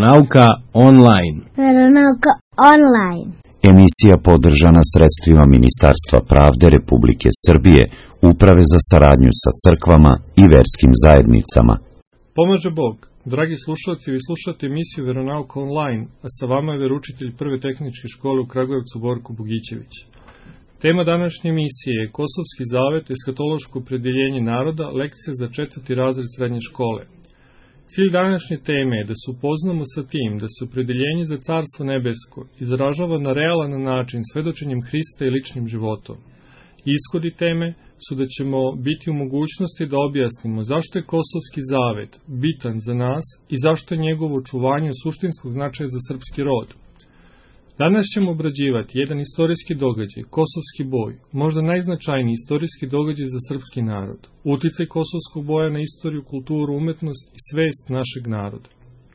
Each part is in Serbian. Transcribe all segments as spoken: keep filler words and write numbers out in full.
Veronauka online. Veronauka online. Emisija podržana sredstvima Ministarstva pravde Republike Srbije, Uprave za saradnju sa crkvama i verskim zajednicama. Pomaže Bog. Dragi slušalci, vi slušate emisiju Veronauka online, a sa vama je veručitelj Prve tehničke škole u Kragujevcu Borko Bogićević. Tema današnje emisije je Kosovski zavet, eskatološko opredeljenje naroda, lekcija za četvrti razred srednje škole. Cilj današnje teme je da se upoznamo sa tim da se opredeljenje za Carstvo nebesko izražava na realan način svedočenjem Hrista i ličnim životom. Ishodi teme su da ćemo biti u mogućnosti da objasnimo zašto je Kosovski zavet bitan za nas i zašto je njegovo očuvanje od suštinskog značaja za srpski rod. Danas ćemo obrađivati jedan istorijski događaj, Kosovski boj, možda najznačajniji istorijski događaj za srpski narod, uticaj kosovskog boja na istoriju, kulturu, umetnost i svest našeg naroda.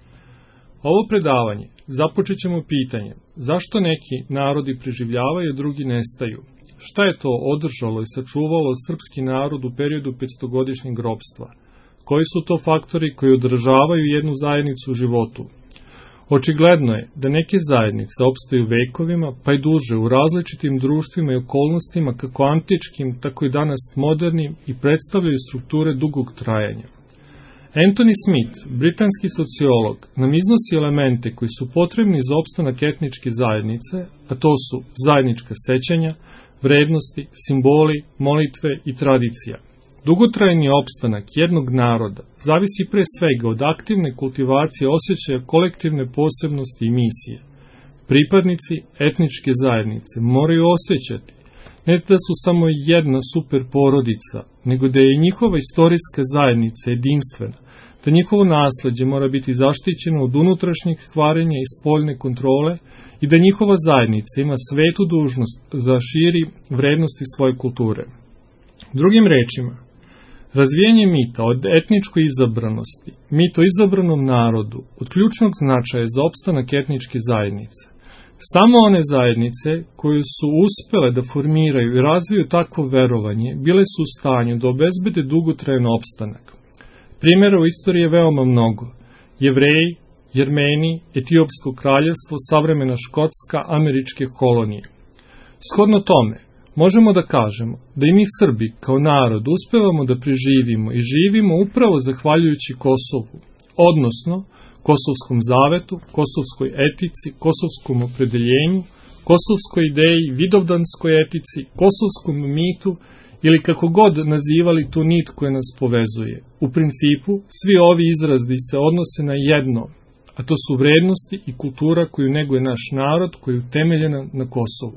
Ovo predavanje započet ćemo pitanjem zašto neki narodi preživljavaju, a drugi nestaju. Šta je to održalo i sačuvalo srpski narod u periodu petstogodišnjeg ropstva? Koji su to faktori koji održavaju jednu zajednicu u životu? Očigledno je da neke zajednice opstaju vekovima, pa i duže, u različitim društvima i okolnostima, kako antičkim, tako i danas modernim, i predstavljaju strukture dugog trajanja. Anthony Smith, britanski sociolog, nam iznosi elemente koji su potrebni za opstanak etničke zajednice, a to su zajednička sećanja, vrednosti, simboli, molitve i tradicija. Dugotrajni opstanak jednog naroda zavisi pre svega od aktivne kultivacije osjećaja kolektivne posebnosti i misije. Pripadnici etničke zajednice moraju osjećati ne da su samo jedna super porodica, nego da je njihova istorijska zajednica jedinstvena, da njihovo nasleđe mora biti zaštićeno od unutrašnjeg kvarenja i spoljne kontrole i da njihova zajednica ima svetu dužnost da širi vrednosti svoje kulture. Drugim rečima, razvijanje mita od etničkoj izabranosti, mit o izabranom narodu, od ključnog značaja za opstanak etničke zajednice. Samo one zajednice koje su uspele da formiraju i razviju takvo verovanje, bile su u stanju da obezbede dugotrajan opstanak. Primjera u istoriji je veoma mnogo. Jevreji, Jermeni, Etiopsko kraljevstvo, savremena Škotska, američke kolonije. Shodno tome, možemo da kažemo da i mi Srbi kao narod uspevamo da preživimo i živimo upravo zahvaljujući Kosovu, odnosno Kosovskom zavetu, kosovskoj etici, kosovskom opredeljenju, kosovskoj ideji, vidovdanskoj etici, kosovskom mitu ili kako god nazivali tu nit koja nas povezuje. U principu, svi ovi izrazi se odnose na jedno, a to su vrednosti i kultura koju neguje naš narod, koja je utemeljena na Kosovu.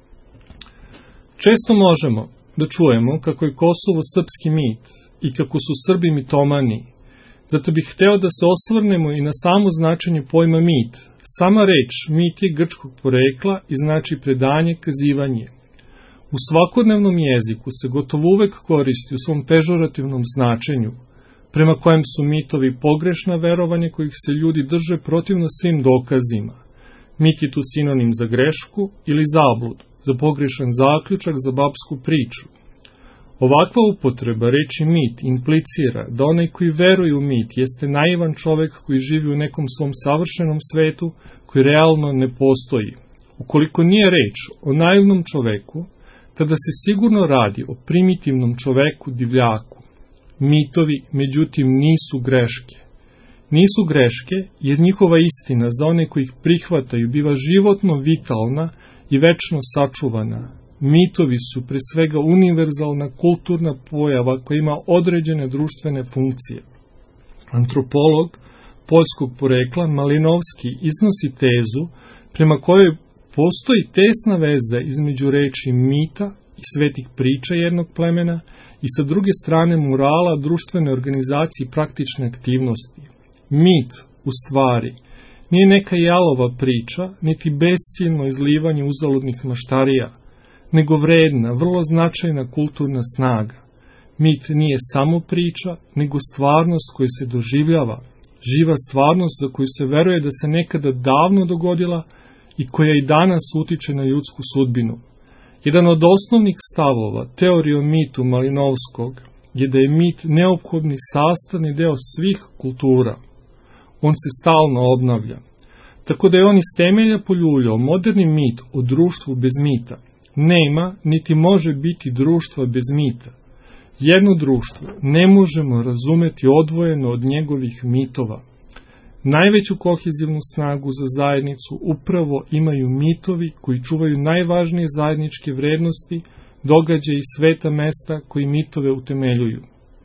Često možemo da čujemo kako je Kosovo srpski mit i kako su Srbi mitomani. Zato bih hteo da se osvrnemo i na samo značenje pojma mit. Sama reč mit je grčkog porekla i znači predanje, kazivanje. U svakodnevnom jeziku se gotovo uvek koristi u svom pežorativnom značenju, prema kojem su mitovi pogrešna verovanja kojih se ljudi drže protivno svim dokazima. Mit je tu sinonim za grešku ili zabludu, za pogrešan zaključak, za babsku priču. Ovakva upotreba reči mit implicira da onaj koji veruje u mit jeste naivan čovek koji živi u nekom svom savršenom svetu koji realno ne postoji. Ukoliko nije reč o naivnom čoveku, tada se sigurno radi o primitivnom čoveku, divljaku. Mitovi, međutim, nisu greške. Nisu greške jer njihova istina za one koji ih prihvataju biva životno vitalna i večno sačuvana. Mitovi su pre svega univerzalna kulturna pojava koja ima određene društvene funkcije. Antropolog poljskog porekla Malinovski iznosi tezu prema kojoj postoji tesna veza između reči mita i svetih priča jednog plemena i sa druge strane morala, društvene organizacije i praktične aktivnosti. Mit, u stvari, nije neka jalova priča, niti besciljno izlivanje uzaludnih maštarija, nego vredna, vrlo značajna kulturna snaga. Mit nije samo priča, nego stvarnost koja se doživljava, živa stvarnost za koju se veruje da se nekada davno dogodila i koja i danas utiče na ljudsku sudbinu. Jedan od osnovnih stavova teorije o mitu Malinovskog je da je mit neophodni sastavni deo svih kultura. On se stalno obnavlja. Tako da je on iz temelja poljuljao moderni mit o društvu bez mita. Nema, niti može biti društva bez mita. Jedno društvo ne možemo razumeti odvojeno od njegovih mitova. Najveću kohezivnu snagu za zajednicu upravo imaju mitovi koji čuvaju najvažnije zajedničke vrednosti, događaje i sveta mesta koji mitove utemeljuju.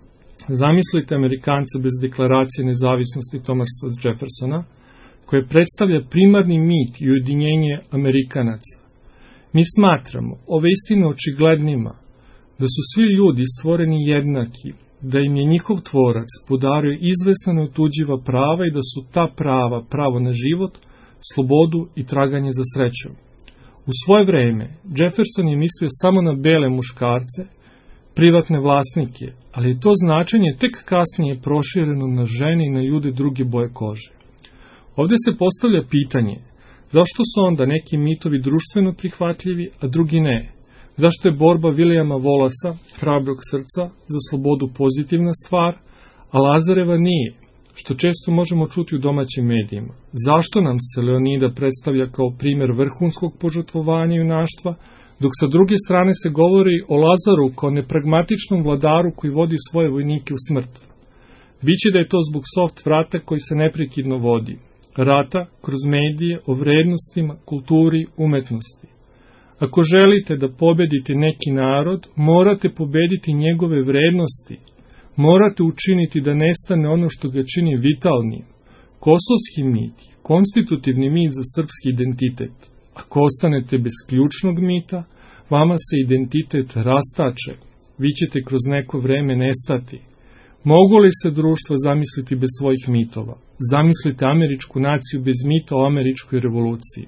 Zamislite Amerikanca bez deklaracije nezavisnosti Thomasa Jeffersona, koje predstavlja primarni mit i ujedinjenje Amerikanaca. Mi smatramo ove istine očiglednima, da su svi ljudi stvoreni jednaki, da im je njihov tvorac podario izvesna neotuđiva prava i da su ta prava pravo na život, slobodu i traganje za srećom. U svoje vreme, Jefferson je mislio samo na bele muškarce, privatne vlasnike, ali je to značenje tek kasnije prošireno na žene i na ljude druge boje kože. Ovdje se postavlja pitanje, zašto su onda neki mitovi društveno prihvatljivi, a drugi ne? Zašto je borba Williama Wallace, hrabrog srca, za slobodu pozitivna stvar, a Lazareva nije, što često možemo čuti u domaćim medijima? Zašto nam se Leonida predstavlja kao primjer vrhunskog požrtvovanja i junaštva, dok sa druge strane se govori o Lazaru kao nepragmatičnom vladaru koji vodi svoje vojnike u smrt? Biće da je to zbog soft vrata koji se neprekidno vodi. Rata kroz medije o vrednostima, kulturi, umetnosti. Ako želite da pobedite neki narod, morate pobediti njegove vrednosti. Morate učiniti da nestane ono što ga čini vitalnim. Kosovski mit je konstitutivni mit za srpski identitet. Ako ostanete bez ključnog mita, vama se identitet rastače. Vi ćete kroz neko vreme nestati. Mogu li se društvo zamisliti bez svojih mitova? Zamislite američku naciju bez mita o američkoj revoluciji.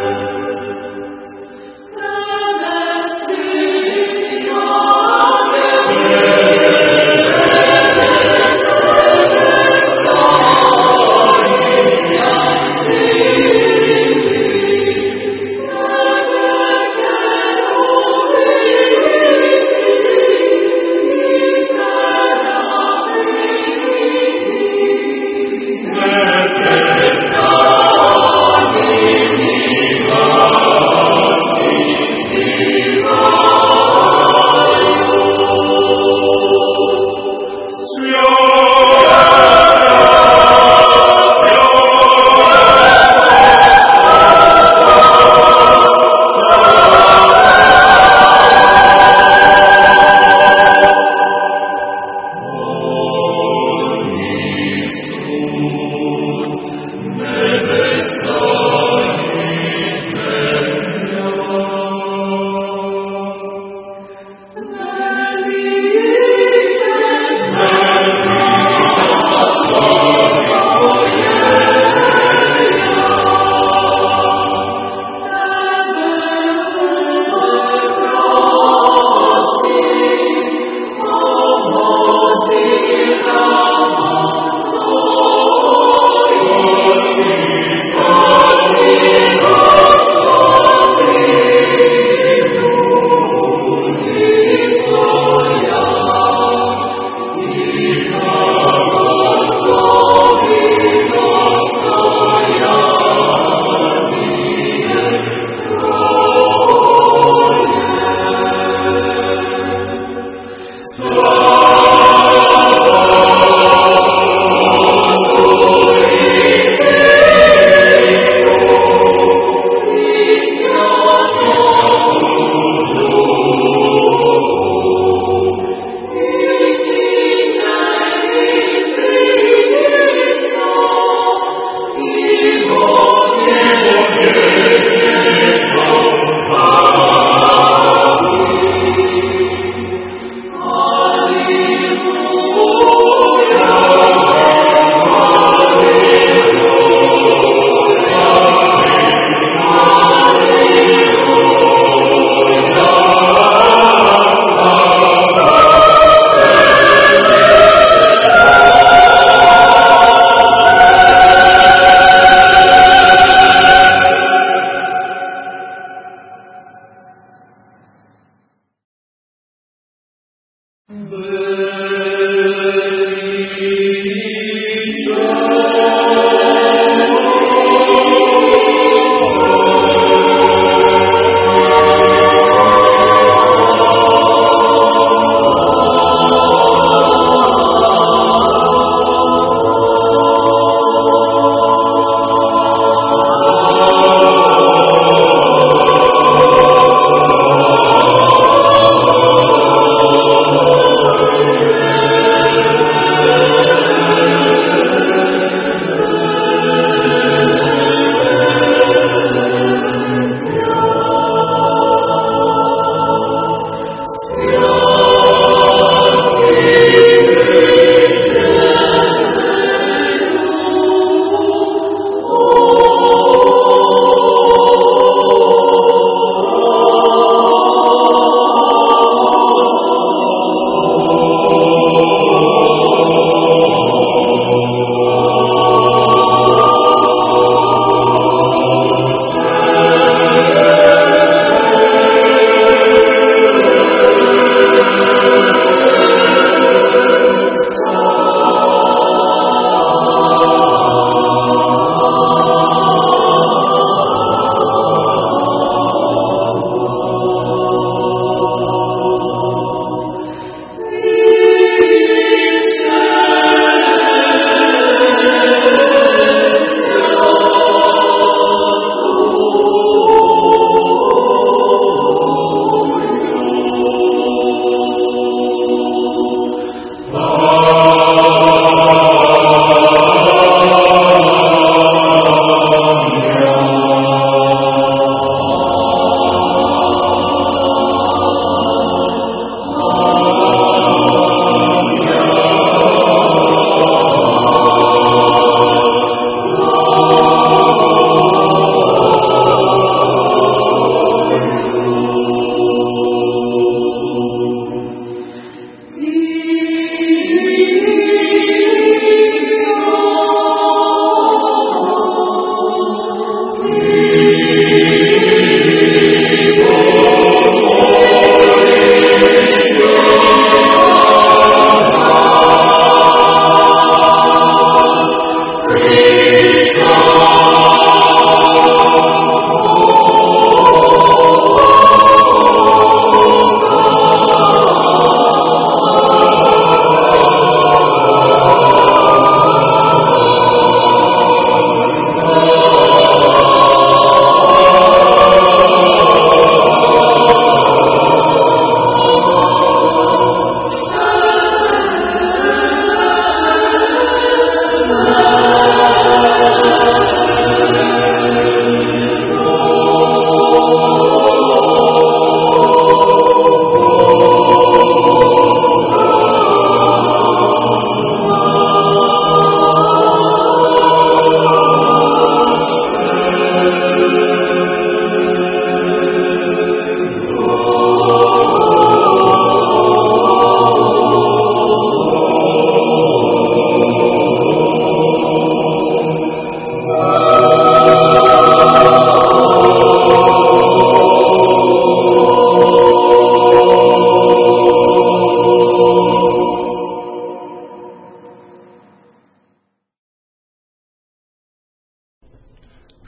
Yeah.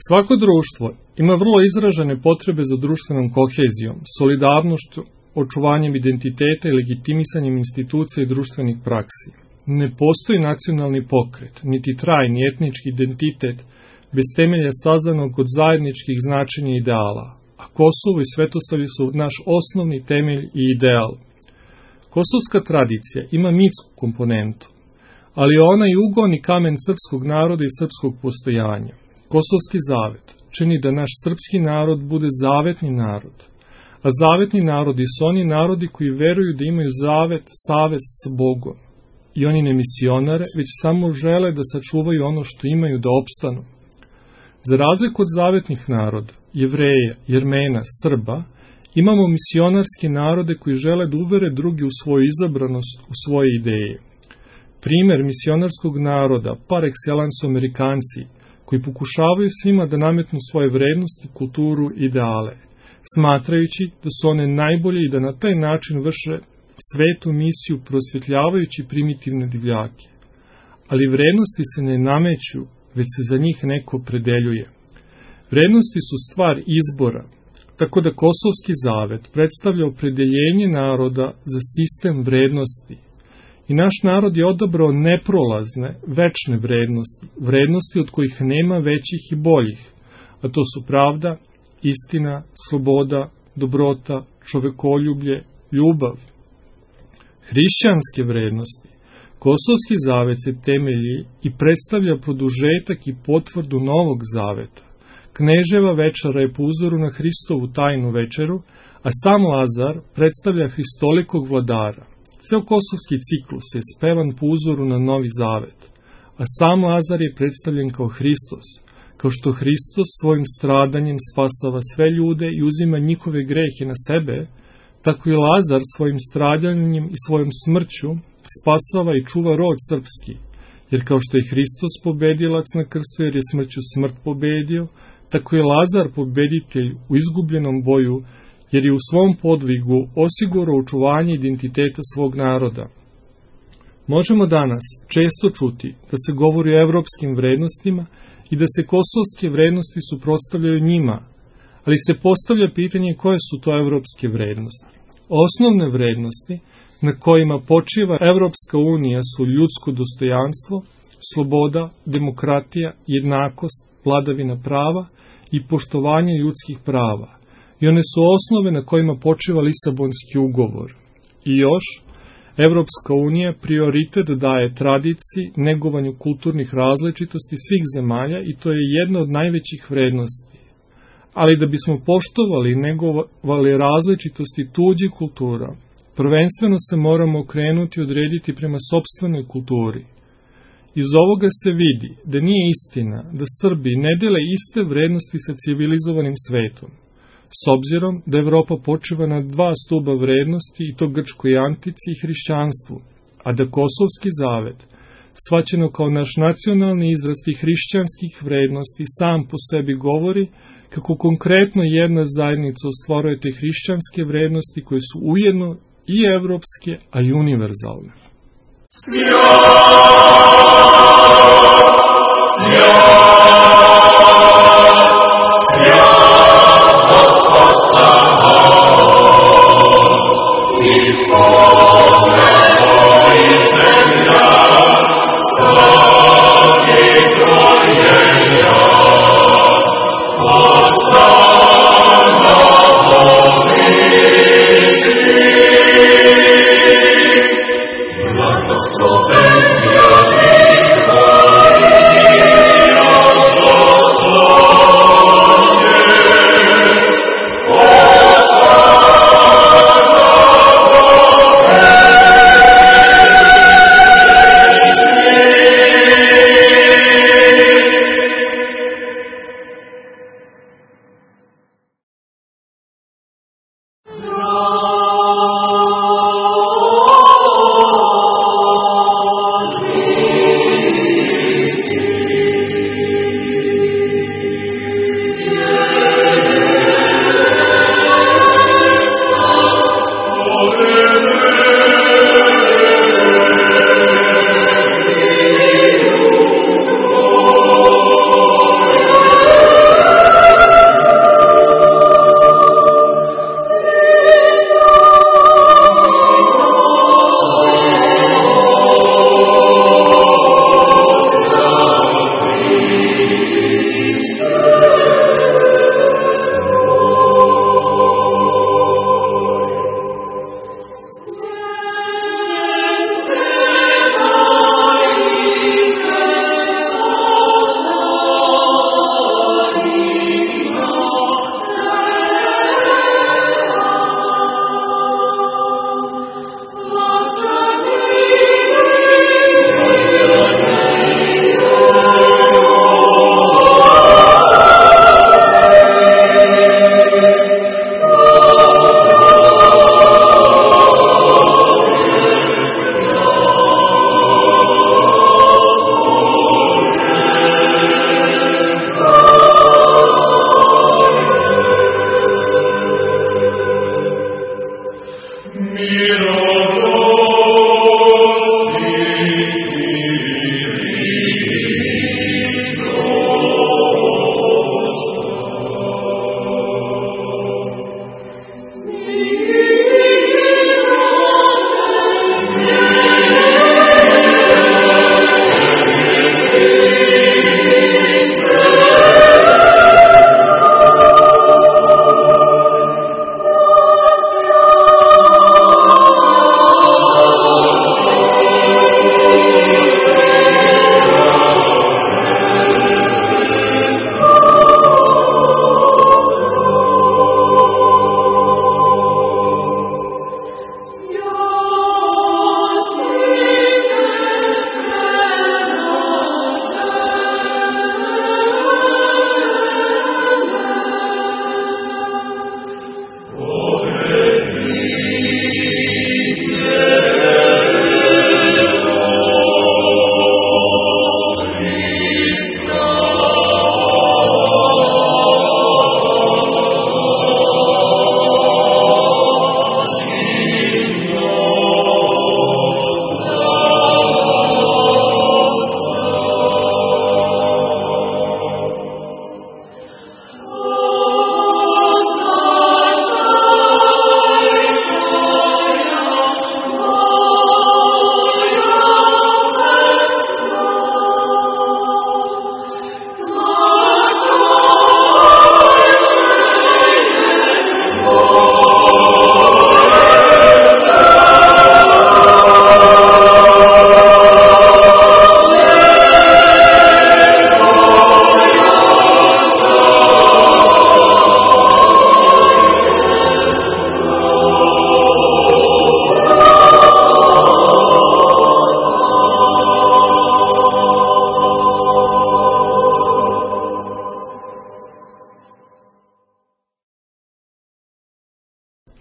Svako društvo ima vrlo izražene potrebe za društvenom kohezijom, solidarnošću, očuvanjem identiteta i legitimisanjem institucija i društvenih praksi. Ne postoji nacionalni pokret, niti trajni etnički identitet bez temelja sazdanog od zajedničkih značenja i ideala, a Kosovo i Svetosavlje su naš osnovni temelj i ideal. Kosovska tradicija ima mitsku komponentu, ali ona je ugon i kamen srpskog naroda i srpskog postojanja. Kosovski zavet čini da naš srpski narod bude zavetni narod, a zavetni narodi su oni narodi koji veruju da imaju zavet, savez sa Bogom. I oni ne misionare, već samo žele da sačuvaju ono što imaju da opstanu. Za razliku od zavetnih naroda, Jevreja, Jermena, Srba, imamo misionarske narode koji žele da uvere drugi u svoju izabranost, u svoje ideje. Primer misionarskog naroda, par excellence su Amerikanci, koji pokušavaju svima da nametnu svoje vrednosti, kulturu i ideale, smatrajući da su one najbolje i da na taj način vrše svetu misiju prosvetljavajući primitivne divljake. Ali vrednosti se ne nameću, već se za njih neko predeljuje. Vrednosti su stvar izbora, tako da Kosovski zavet predstavlja opredeljenje naroda za sistem vrednosti. I naš narod je odabrao neprolazne, večne vrednosti, vrednosti od kojih nema većih i boljih, a to su pravda, istina, sloboda, dobrota, čovekoljublje, ljubav. Hrišćanske vrednosti. Kosovski zavet se temelji i predstavlja produžetak i potvrdu Novog zaveta. Kneževa večera je po uzoru na Hristovu tajnu večeru, a sam Lazar predstavlja Hristolikog vladara. Ceo kosovski ciklus je spevan po uzoru na Novi zavet, a sam Lazar je predstavljen kao Hristos. Kao što Hristos svojim stradanjem spasava sve ljude i uzima njihove grehe na sebe, tako i Lazar svojim stradanjem i svojom smrću spasava i čuva rod srpski, jer kao što je Hristos pobedilac na krstu jer je smrću smrt pobedio, tako je Lazar pobeditelj u izgubljenom boju, jer je u svom podvigu osigurao očuvanje identiteta svog naroda. Možemo danas često čuti da se govori o evropskim vrednostima i da se kosovske vrednosti suprotstavljaju njima, ali se postavlja pitanje koje su to evropske vrednosti. Osnovne vrednosti na kojima počiva Evropska unija su ljudsko dostojanstvo, sloboda, demokratija, jednakost, vladavina prava i poštovanje ljudskih prava. I one su osnove na kojima počiva Lisabonski ugovor. I još, Evropska unija prioritet daje tradiciji, negovanju kulturnih različitosti svih zemalja i to je jedna od najvećih vrednosti. Ali da bismo poštovali i negovali različitosti tuđih kultura, prvenstveno se moramo okrenuti i odrediti prema sopstvenoj kulturi. Iz ovoga se vidi da nije istina da Srbi ne dele iste vrednosti sa civilizovanim svetom, s obzirom da Evropa počiva na dva stuba vrednosti i to grčkoj antici i hrišćanstvu, a da Kosovski zavet, shvaćeno kao naš nacionalni izraz tih hrišćanskih vrednosti, sam po sebi govori kako konkretno jedna zajednica ostvaruje te hrišćanske vrednosti koje su ujedno i evropske, a i univerzalne. Slovenia,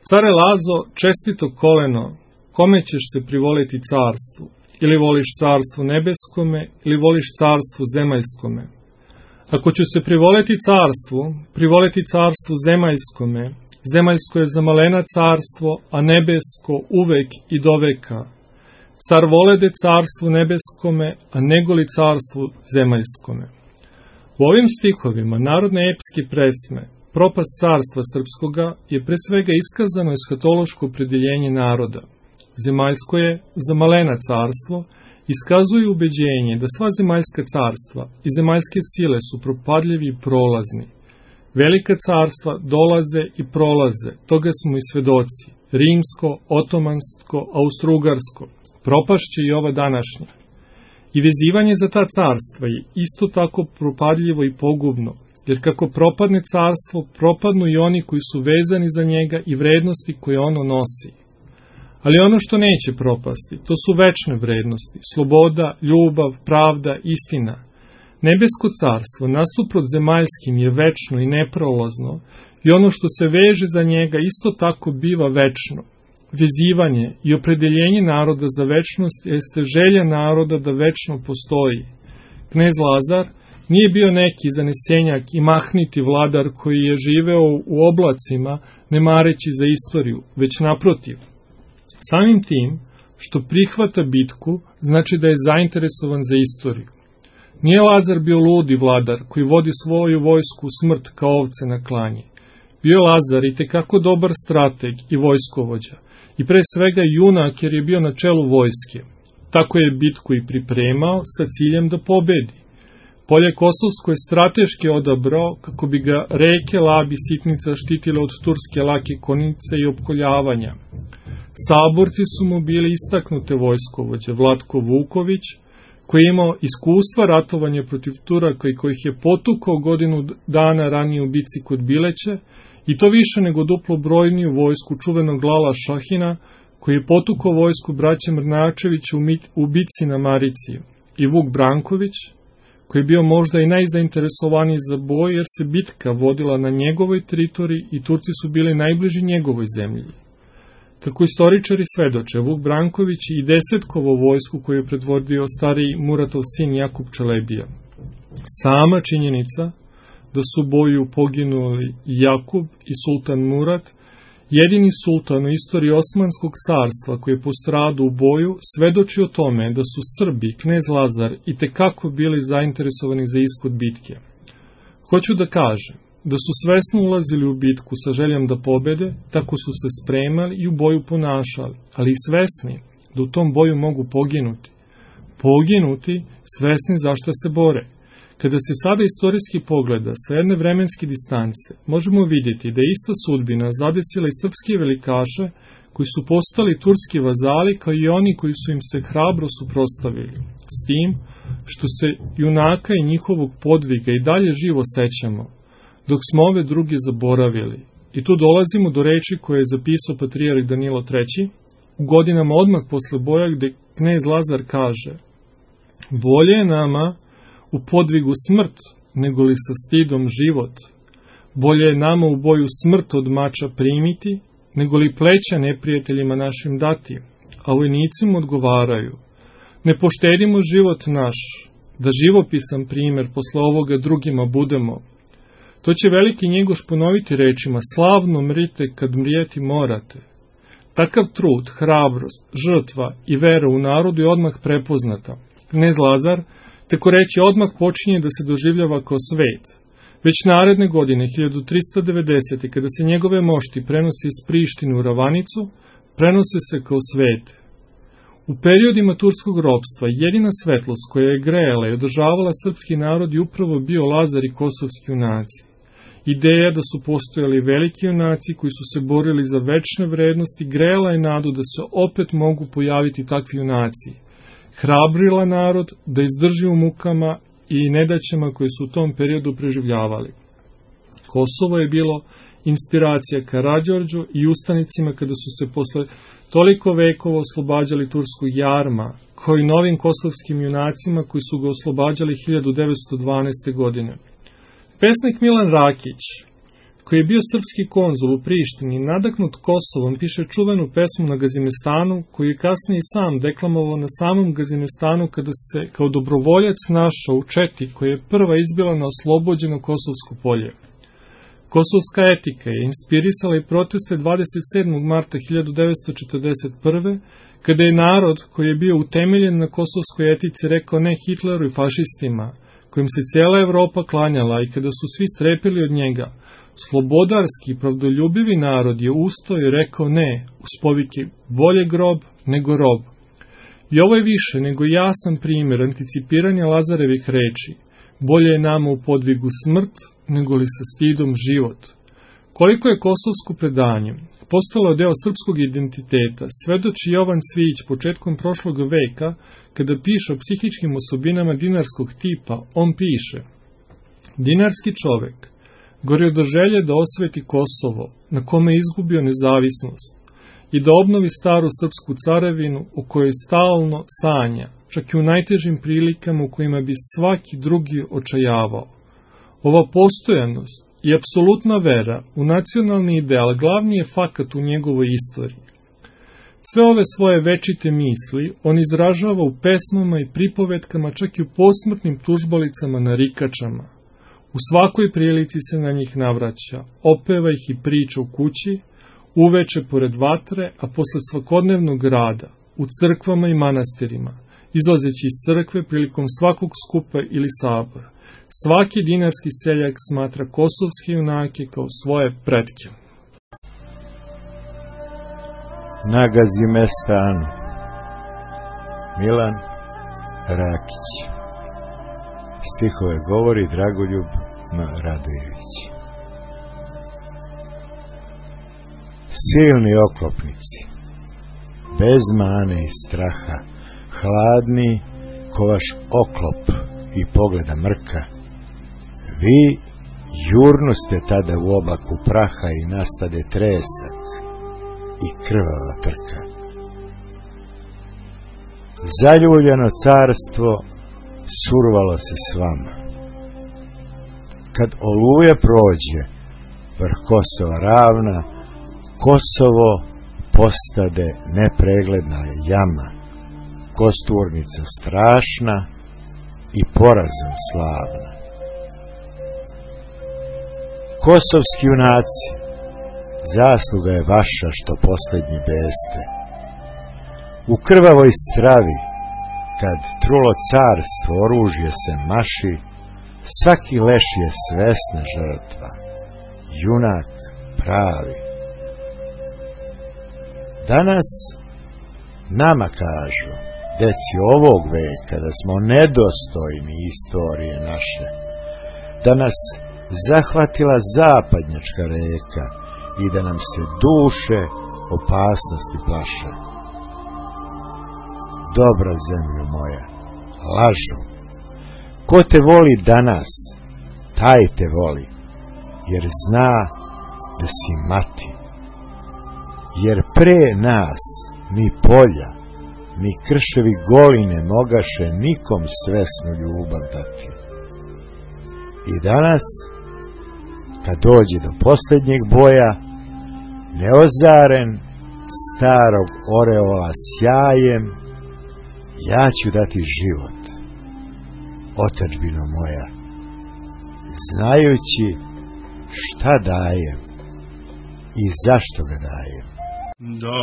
Care Lazo, čestito koleno, kome ćeš se privoliti carstvu? Ili voliš carstvu nebeskome, ili voliš carstvu zemaljskome? Ako ću se privoliti carstvu, privoliti carstvu zemaljskome, zemaljsko je za malena carstvo, a nebesko uvek i doveka. Car volede carstvu nebeskome, a negoli carstvu zemaljskome. U ovim stihovima narodne epske presme, propast carstva srpskoga, je pre svega iskazano eshatološko opredeljenje naroda. Zemaljsko je za malena carstvo, iskazuje ubeđenje da sva zemaljska carstva i zemaljske sile su propadljivi i prolazni. Velika carstva dolaze i prolaze, toga smo i svedoci, rimsko, otomansko, austrougarsko, propašće i ova današnja. I vezivanje za ta carstva je isto tako propadljivo i pogubno, jer kako propadne carstvo, propadnu i oni koji su vezani za njega i vrednosti koje ono nosi. Ali ono što neće propasti, to su večne vrednosti, sloboda, ljubav, pravda, istina. Nebesko carstvo, nasuprot zemaljskim, je večno i neprolazno i ono što se veže za njega isto tako biva večno. Vezivanje i opredeljenje naroda za večnost jeste želja naroda da večno postoji. Knez Lazar nije bio neki zanesenjak i mahniti vladar koji je živeo u oblacima ne mareći za istoriju, već naprotiv. Samim tim što prihvata bitku znači da je zainteresovan za istoriju. Nije Lazar bio ludi vladar koji vodi svoju vojsku u smrt kao ovce na klanje. Bio je Lazar i tekako dobar strateg i vojskovođa i pre svega junak jer je bio na čelu vojske. Tako je bitku i pripremao sa ciljem da pobedi. Polje Kosovsko je strateški odabrao kako bi ga reke Labi sitnica štitile od turske lake konice i opkoljavanja. Saborci su mu bili istaknute vojskovođe Vlatko Vuković, koji je imao iskustva ratovanja protiv Turaka i kojih je potukao godinu dana ranije u bici kod Bileće, i to više nego duplo brojniju vojsku čuvenog Lala Šahina, koji je potukao vojsku braće Mrnačevića u bici na Marici, i Vuk Branković, koji je bio možda i najzainteresovaniji za boj jer se bitka vodila na njegovoj teritoriji i Turci su bili najbliži njegovoj zemlji. Kako istoričari svedoče, Vuk Branković i desetkovo vojsku koju je predvodio stariji Muratov sin Jakub Čelebija. Sama činjenica da su u boju poginuli Jakub i sultan Murat, jedini sultan u istoriji Osmanskog carstva koji je postradao u boju, svedoči o tome da su Srbi, knez Lazar, i tekako bili zainteresovani za ishod bitke. Hoću da kažem da su svesno ulazili u bitku sa željom da pobede, tako su se spremali i u boju ponašali, ali i svesni da u tom boju mogu poginuti. Poginuti, svesni zašto se bore. Kada se sada istorijski pogleda sa jedne vremenske distance, možemo vidjeti da je ista sudbina zadesila i srpske velikaše koji su postali turski vazali kao i oni koji su im se hrabro suprotstavili. S tim što se junaka i njihovog podviga i dalje živo sećamo, dok smo ove druge zaboravili. I tu dolazimo do reči koje je zapisao patrijarh Danilo treći, u godinama odmah posle boja gde knez Lazar kaže: bolje je nama u podvigu smrt, nego li sa stidom život. Bolje je nama u boju smrt od mača primiti, nego li pleća neprijateljima našim dati. A vojnicima odgovaraju: ne poštedimo život naš, da živopisan primer posle ovoga drugima budemo. To će veliki Njegoš ponoviti rečima: slavno mrite kad mrijeti morate. Takav trud, hrabrost, žrtva i vera u narodu je odmah prepoznata. Knez Lazar, tako reći, odmah počinje da se doživljava kao svet. Već naredne godine, hiljadu trista devedesete. kada se njegove mošti prenose iz Prištine u Ravanicu, prenose se kao svete. U periodima turskog ropstva jedina svetlost koja je grejala i održavala srpski narod je upravo bio Lazar i kosovski junaci. Ideja da su postojali veliki junaci koji su se borili za večne vrednosti grejala je nadu da se opet mogu pojaviti takvi junaci. Hrabrila narod da izdrži u mukama i nedaćama koje su u tom periodu preživljavali. Kosovo je bilo inspiracija Karađorđu i ustanicima kada su se posle toliko vekova oslobađali turskog jarma, kao i novim kosovskim junacima koji su ga oslobađali hiljadu devetsto dvanaeste. godine. Pesnik Milan Rakić koji je bio srpski konzul u Prištini, nadahnut Kosovom, piše čuvenu pesmu na Gazimestanu, koju je kasnije i sam deklamovao na samom Gazimestanu kada se kao dobrovoljac našao u četi koja je prva izbila na oslobođeno Kosovsko polje. Kosovska etika je inspirisala i proteste dvadeset sedmog marta hiljadu devetsto četrdeset prve. kada je narod koji je bio utemeljen na kosovskoj etici rekao ne Hitleru i fašistima, kojim se cijela Evropa klanjala i kada su svi strepili od njega. Slobodarski i pravdoljubivi narod je ustao i rekao ne, uz povike bolje grob nego rob. I ovo je više nego jasan primjer anticipiranja Lazarevih reči. Bolje je nama u podvigu smrt, nego li sa stidom život. Koliko je kosovsko predanje postalo deo srpskog identiteta, svedoči Jovan Cvijić početkom prošlog veka, kada piše o psihičkim osobinama dinarskog tipa. On piše: dinarski čovek gorio do želje da osveti Kosovo, na kome je izgubio nezavisnost, i da obnovi staru srpsku carevinu u kojoj stalno sanja, čak i u najtežim prilikama u kojima bi svaki drugi očajavao. Ova postojanost i apsolutna vera u nacionalni ideal glavni je fakat u njegovoj istoriji. Sve ove svoje večite misli on izražava u pesmama i pripovetkama, čak i u posmrtnim tužbalicama na rikačama. U svakoj prilici se na njih navraća, opeva ih i priča u kući, uveče pored vatre, a posle svakodnevnog rada, u crkvama i manastirima, izlazeći iz crkve prilikom svakog skupa ili sabora. Svaki dinarski seljak smatra kosovske junake kao svoje pretke. Na Gazimestanu Milan Rakić. Stihove govori Dragoljub M. Radojević. Silni oklopnici, bez mane i straha, hladni ko vaš oklop i pogleda mrka, vi jurnu ste tada u oblaku praha i nastade tresak i krvava trka. Zaljuljeno carstvo survalo se s vama. Kad oluja prođe vrh Kosova ravna, Kosovo postade nepregledna jama, kosturnica strašna i porazom slavna. Kosovski junaci, zasluga je vaša što poslednji beste. U krvavoj stravi, kad trulo carstvo oružje se maši, svaki leš je svesna žrtva, junak pravi. Danas nama kažu, deci ovog veka, da smo nedostojni istorije naše, da nas zahvatila zapadnjačka reka i da nam se duše opasnosti plaše. Dobra zemljo moja, lažu. Ko te voli danas, taj te voli, jer zna da si mati. Jer pre nas ni polja, ni krševi goli ne mogaše nikom svesnu ljubav dati. I danas, kad dođe do posljednjeg boja, neozaren starog oreola sjajem, ja ću dati život, otadžbino moja, znajući šta dajem i zašto ga dajem. Da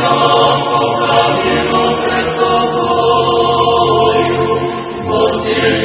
ispravi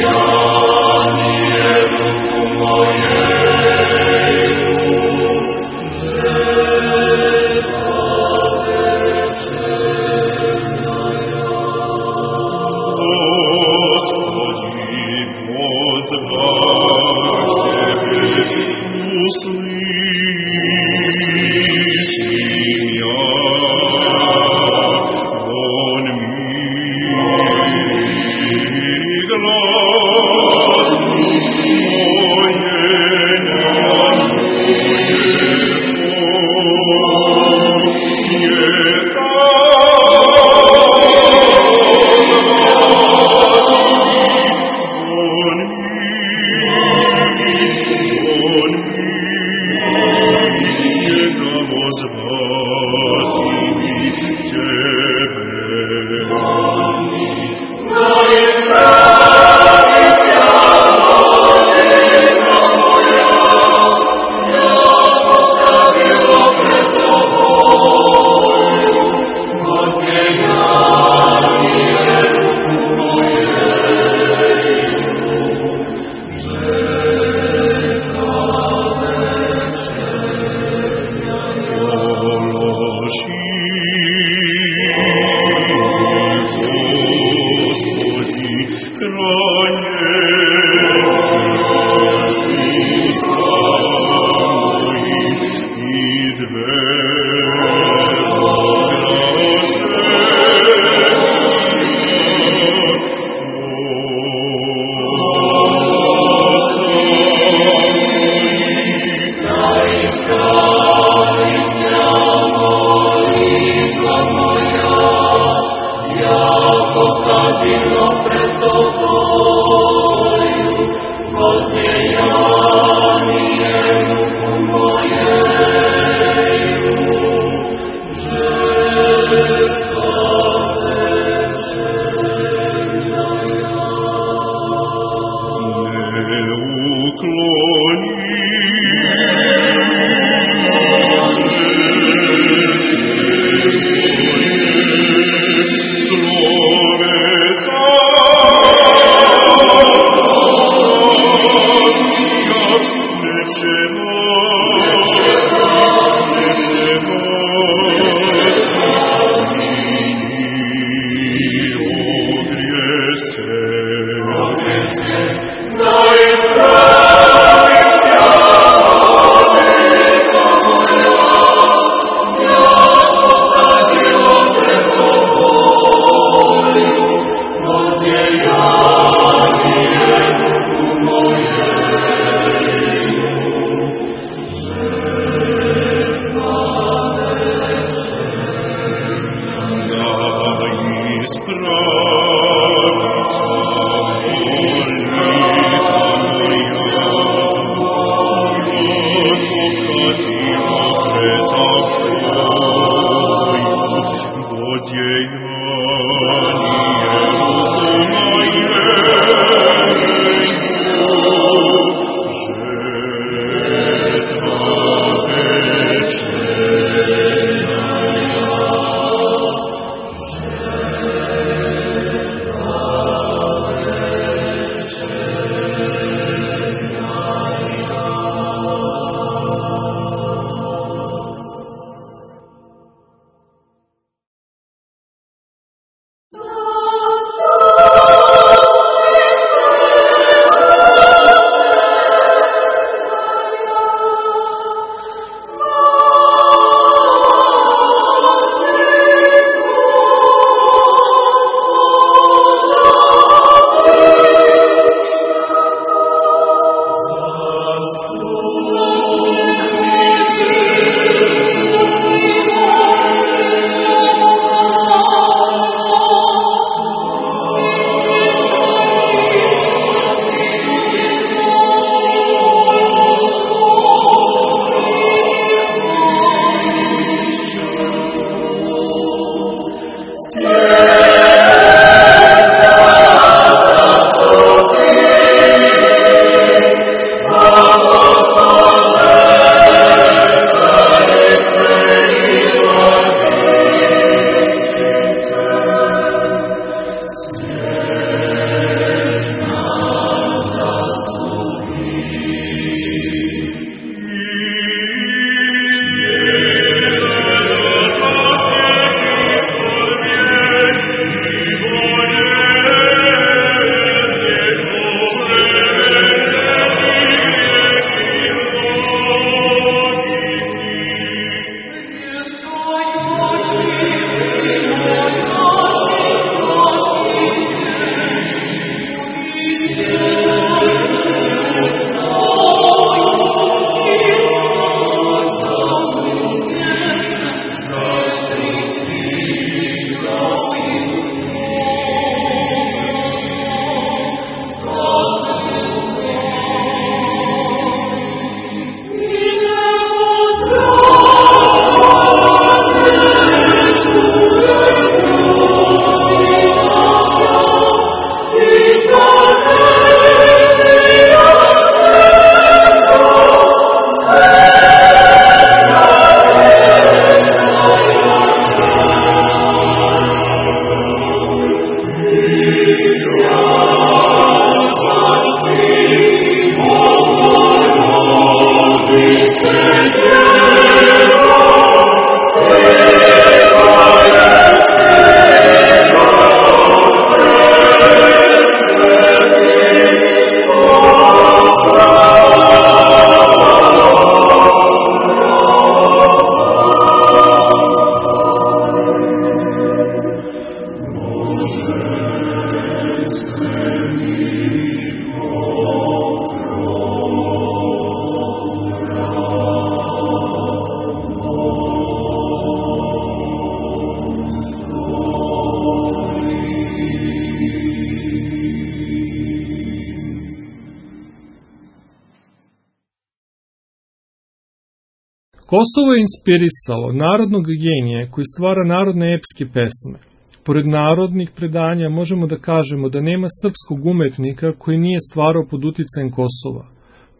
Kosovo je inspirisalo narodnog genija koji stvara narodne epske pesme. Pored narodnih predanja možemo da kažemo da nema srpskog umetnika koji nije stvarao pod uticajem Kosova.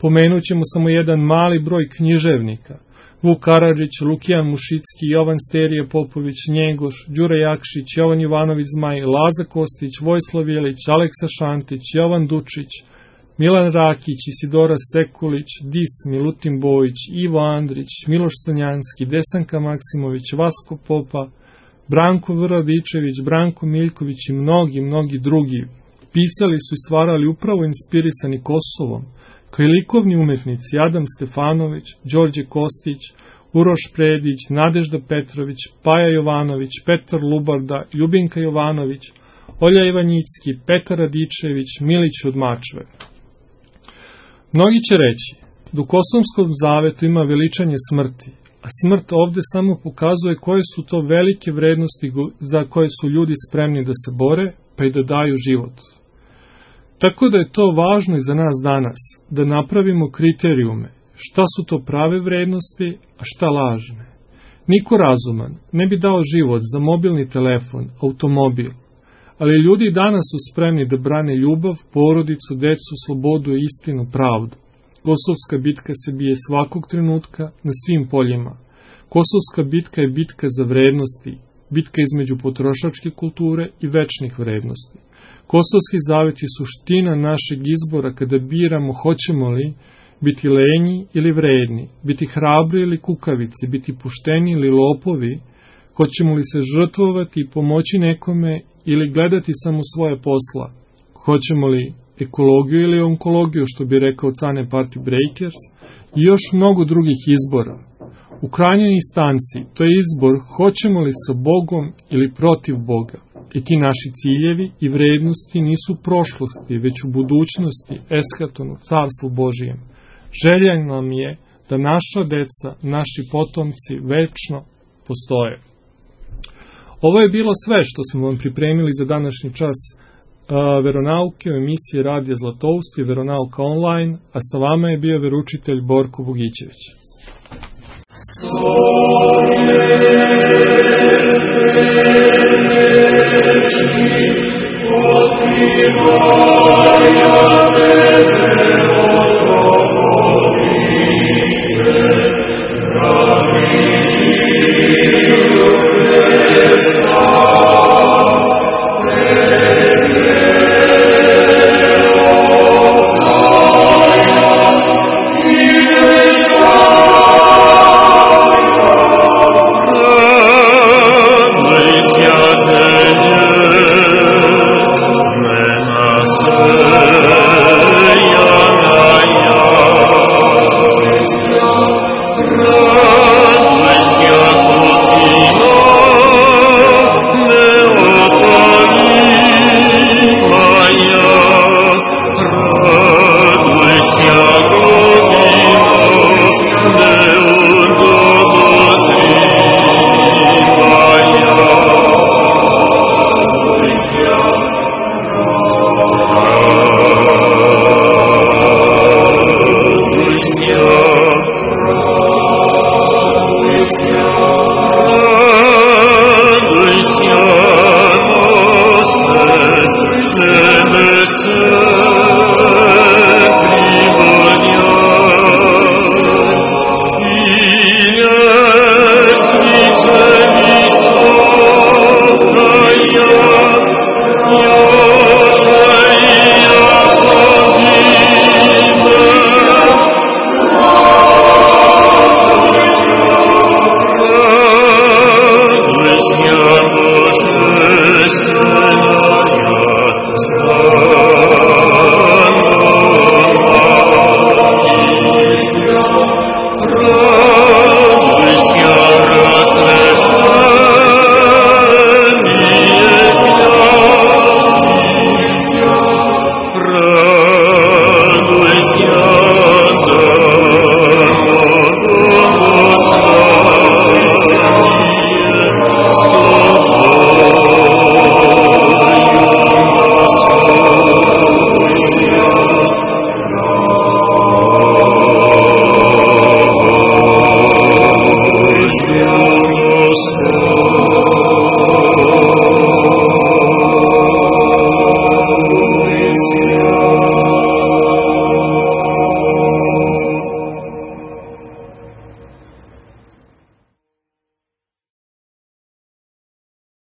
Pomenut ćemo samo jedan mali broj književnika. Vuk Karadžić, Lukijan Mušicki, Jovan Sterije Popović, Njegoš, Đure Jakšić, Jovan Jovanović Zmaj, Laza Kostić, Vojslav Jelić, Aleksa Šantić, Jovan Dučić, Milan Rakić, Isidora Sekulić, Dis, Milutin Bojić, Ivo Andrić, Miloš Crnjanski, Desanka Maksimović, Vasko Popa, Branko Vradičević, Branko Miljković i mnogi, mnogi drugi pisali su i stvarali upravo inspirisani Kosovom, kao i likovni umetnici Adam Stefanović, Đorđe Kostić, Uroš Predić, Nadežda Petrović, Paja Jovanović, Petar Lubarda, Ljubinka Jovanović, Olja Ivanjicki, Petar Radičević, Milić od Mačve. Mnogi će reći da u Kosovskom zavetu ima veličanje smrti, a smrt ovde samo pokazuje koje su to velike vrednosti za koje su ljudi spremni da se bore, pa i da daju život. Tako da je to važno i za nas danas, da napravimo kriterijume, šta su to prave vrednosti, a šta lažne. Niko razuman ne bi dao život za mobilni telefon, automobil, ali ljudi danas su spremni da brane ljubav, porodicu, decu, slobodu i istinu, pravdu. Kosovska bitka se bije svakog trenutka na svim poljima. Kosovska bitka je bitka za vrednosti, bitka između potrošačke kulture i večnih vrednosti. Kosovski zavet je suština našeg izbora kada biramo hoćemo li biti lenji ili vredni, biti hrabri ili kukavici, biti pušteni ili lopovi, hoćemo li se žrtvovati i pomoći nekome ili gledati samo svoje posla, hoćemo li ekologiju ili onkologiju, što bi rekao Cane Party Breakers, i još mnogo drugih izbora. U krajnjoj instanci to je izbor hoćemo li sa Bogom ili protiv Boga. I ti naši ciljevi i vrednosti nisu u prošlosti, već u budućnosti, eskatonu, carstvu Božijem. Želja nam je da naša deca, naši potomci večno postoje. Ovo je bilo sve što smo vam pripremili za današnji čas veronauke u emisiji Radija Zlatoust i Veronauka online, a sa vama je bio veručitelj Borko Bogićević. Otkrivaj,